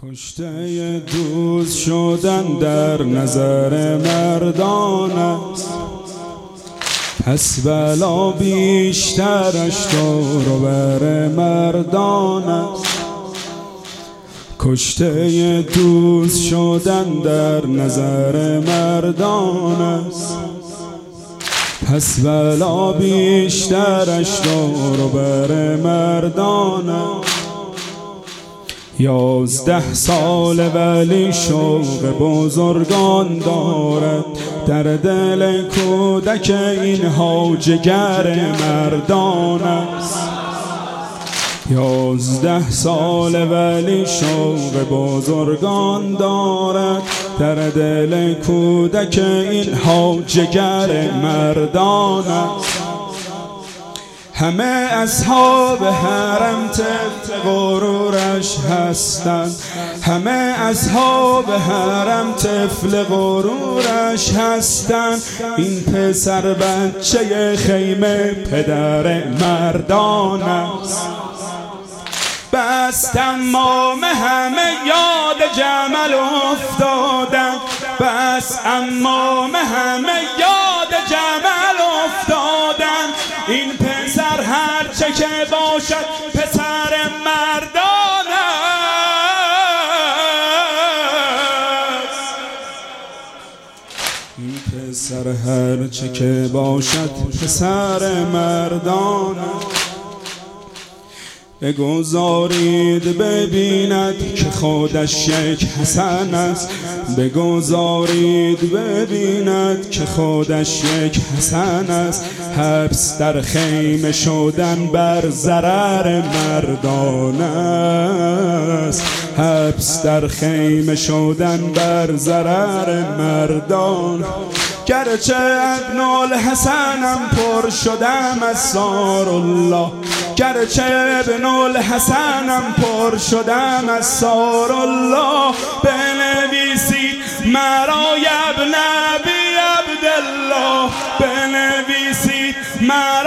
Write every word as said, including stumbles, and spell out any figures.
کشته دوست شدن در نظر مردان است، پس بلا بیشترش دور و بر مردان است. کشته دوست شدن در نظر مردان است، پس بلا بیشترش دور و بر مردان است. یازده سال ولی شوق بزرگان دارد، در دل کودک اینها جگر مردان است. یازده سال ولی شوق بزرگان دارد، در دل کودک اینها جگر مردان است. همه اصحاب حرم طفل غرورش هستند، همه اصحاب حرم طفل غرورش هستند. این پسر بچه خیمه پدر مردان است. بس تمام همه یاد جمل افتادن، بس امام همه یاد جمل افتادن. این پسر هرچه که باشد پسر مردان است. این پسر هرچه که باشد پسر مردان است. بگذارید ببیند که خودش یک حسن است، بگذارید ببیند که خودش یک حسن است. حبس در خیمه شدن بر ضرر مردان است، حبس در خیمه شدن بر ضرر مردان. گرچه ابن الحسنم پر شدم از سار الله، گرچه ابن الحسنم پر شدم از سار الله. بنویسید مرا ابن ابی عبدالله، بنویسید مرا